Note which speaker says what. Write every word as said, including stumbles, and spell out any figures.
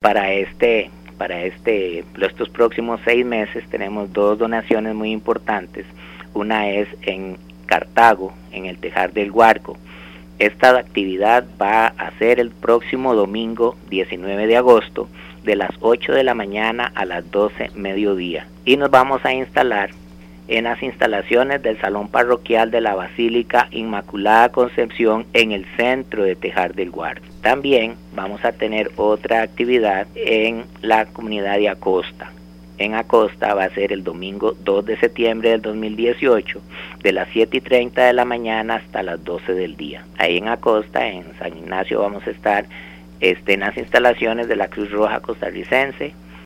Speaker 1: para este, para este, estos próximos seis meses tenemos dos donaciones muy importantes. Una es en Cartago, en el Tejar del Guarco. Esta actividad va a ser el próximo domingo diecinueve de agosto, de las ocho de la mañana a las doce mediodía. Y nos vamos a instalar en las instalaciones del Salón Parroquial de la Basílica Inmaculada Concepción en el centro de Tejar del Guarco. También vamos a tener otra actividad en la comunidad de Acosta. En Acosta va a ser el domingo dos de septiembre del dos mil dieciocho, de las siete y treinta de la mañana hasta las doce del día. Ahí en Acosta, en San Ignacio, vamos a estar este, en las instalaciones de la Cruz Roja Costarricense,